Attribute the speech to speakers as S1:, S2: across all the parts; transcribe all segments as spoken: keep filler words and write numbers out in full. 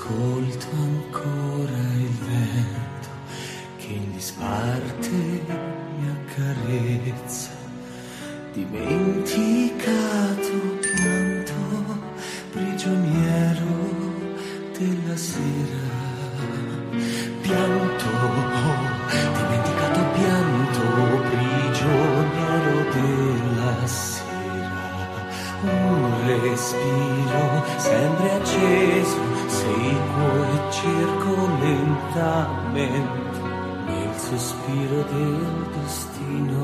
S1: ascolto ancora il vento che in disparte mi accarezza, dimenticato pianto, prigioniero della sera. Pianto, oh, dimenticato pianto, prigioniero della sera. Un respiro sempre acceso, seguo e cerco lentamente nel sospiro del destino.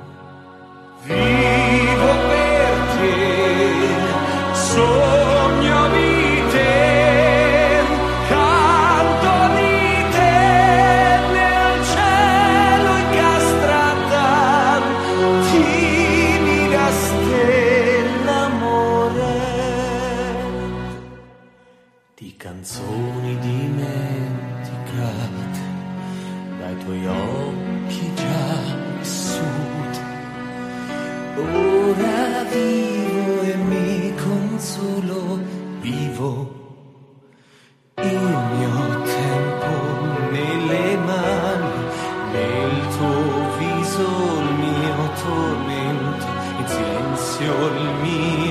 S1: Vivo per te, sogno di te, canto di te nel cielo incastrata, timida stella amore, di canzoni dimenticate dai tuoi occhi già vissute. Ora vivo e mi consolo, vivo il mio tempo nelle mani, nel tuo viso il mio tormento, in silenzio il mio